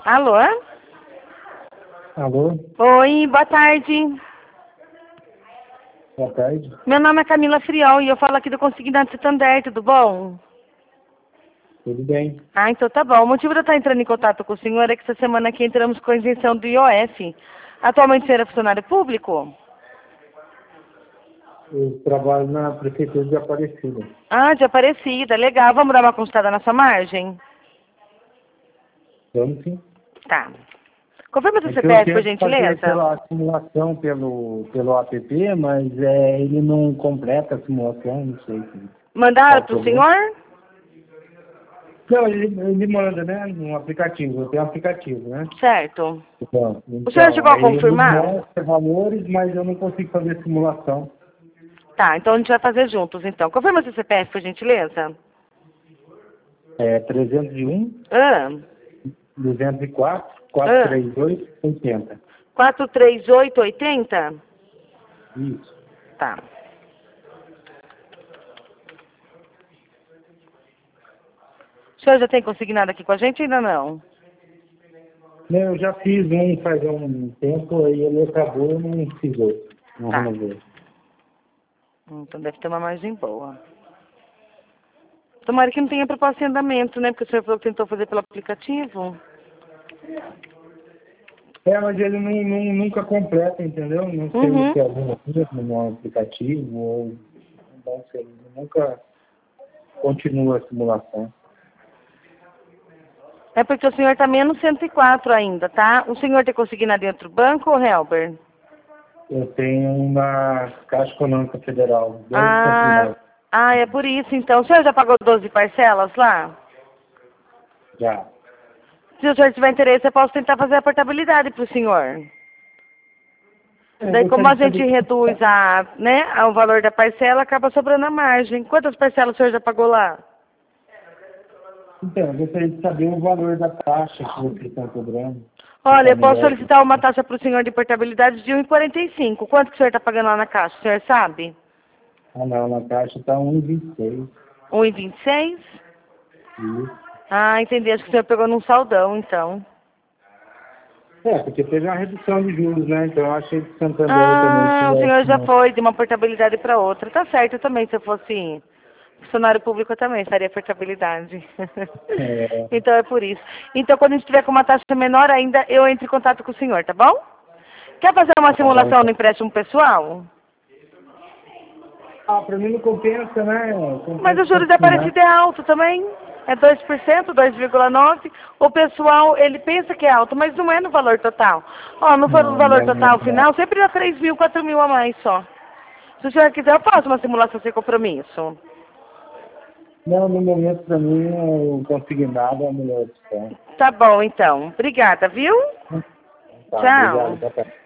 Alô? Alô, Oi, boa tarde. boa tarde. Meu nome é Camila Friol e eu falo aqui do Consignado Santander, tudo bom? Tudo bem? Ah, então tá bom. O motivo de eu estar entrando em contato com o senhor é que essa semana aqui entramos com a isenção do IOF. Atualmente o senhor é funcionário público? Eu trabalho na Prefeitura de Aparecida. Ah, de Aparecida, legal. Vamos dar uma consultada na sua margem? Vamos sim. Tá. Confirma seu É que eu CPF, por tento fazer gentileza. aquela simulação pelo app, mas ele não completa a simulação, não sei qual Mandaram o para o problema. senhor? Não, ele manda, né, um aplicativo, eu tenho um aplicativo, né? Certo. Então, O senhor chegou a aí ele confirmar? mostra valores, mas eu não consigo fazer simulação. Tá, então a gente vai fazer juntos, então. Confirma seu CPF, por gentileza. É 301, Ah, 204, ah. 438, 80. 43880? Isso. Tá. O senhor já tem consignado aqui com a gente? Ainda não. Não, eu já fiz um faz um tempo, aí ele acabou, eu não fiz outro. Não Tá. renovei. Então deve ter uma margem boa. Tomara que não tenha proposta em andamento, né? Porque o senhor falou que tentou fazer pelo aplicativo. É, mas ele nunca completa, entendeu? Não sei Uhum. se é alguma coisa no aplicativo ou não sei, ele nunca continua a simulação. É porque o senhor tá menos 104 ainda, tá? O senhor tem consignado dentro do banco ou Helber? Eu tenho na Caixa Econômica Federal, 2 Ah, consignados é por isso, então. O senhor já pagou 12 parcelas lá? já. Se o senhor tiver interesse, eu posso tentar fazer a portabilidade para o senhor. Eu Daí, como gostaria a de gente saber. reduz o valor da parcela, acaba sobrando a margem. Quantas parcelas o senhor já pagou lá? Então, eu gostaria de saber o valor da taxa que vocês estão cobrando. Se Olha, está eu posso melhor. solicitar uma taxa para o senhor de portabilidade de 1,45. Quanto que o senhor está pagando lá na caixa? O senhor sabe? Ah, não, na taxa está 1,26. 1,26? Isso. Ah, entendi. Acho que o senhor pegou num saldão, então. É, porque teve uma redução de juros, né? Então eu achei que Santander também Ah, o tivesse senhor já uma... foi de uma portabilidade para outra. Tá certo também, se eu fosse funcionário público, eu também faria portabilidade. É, Então é por isso. Então, quando a gente tiver com uma taxa menor ainda, eu entro em contato com o senhor, tá bom? Quer fazer uma tá bom, simulação no então. empréstimo pessoal? Ah, pra mim não compensa, né? Mas Compensa o juros da continuar. Aparecida é alto também. É 2%, 2,9%. O pessoal, ele pensa que é alto, mas não é no valor total. Ó, no Não, valor não, não, total não. final, sempre dá 3 mil, 4 mil a mais só. Se o senhor quiser, eu faço uma simulação sem compromisso. Não, no momento pra mim o consignado é a melhor opção. Tá bom, então. Obrigada, viu? Tá, obrigado. Tchau. Tá, tá.